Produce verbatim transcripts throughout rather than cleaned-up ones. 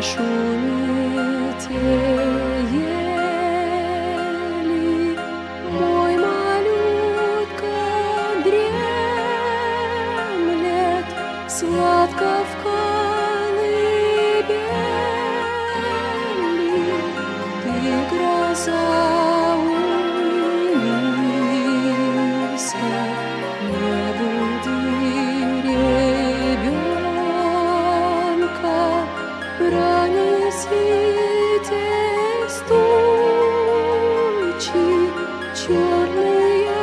шумите ели, мой малютка дремлет сладко в колыбели. Ты гроза, умилься, не буди ребенка, пронесите стучи черные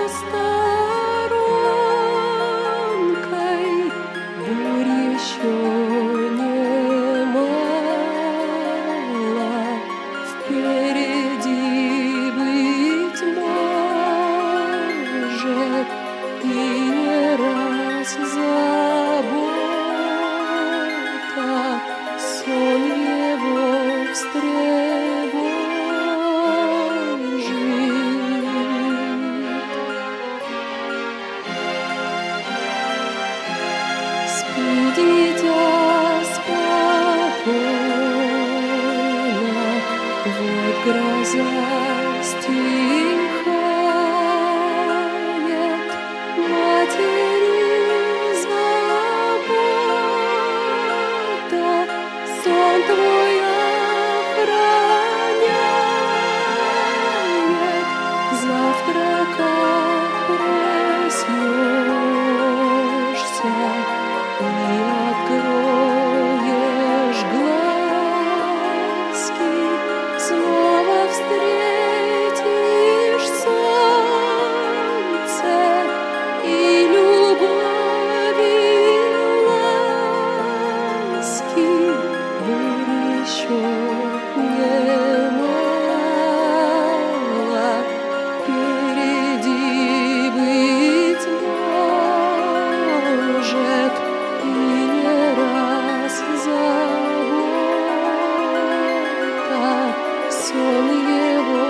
сторонкой. Бурь еще немало, впереди, быть может, и не раз забота сон его встревожит. Спи, дитя, спокойно, вот гроза стихает, матери забота сон твой охраняет. Завтра, как проснешься и откроешь глазки, снова встретишь солнце и любовь, и ласки. Бурь еще немало, впереди, быть может, и не раз забота сон его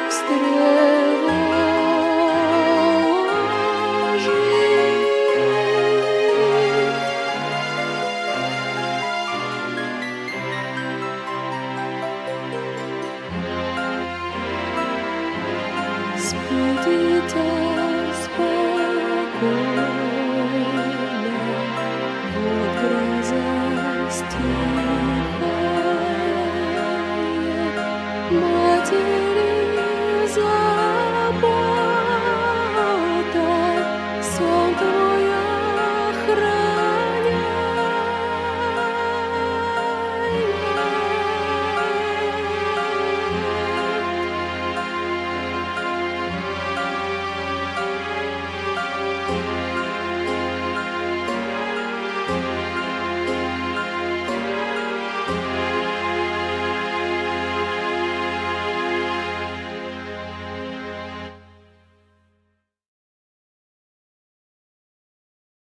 встревожит. Спи, дитя, спокойно, вот гроза стихает, матери забота сон твой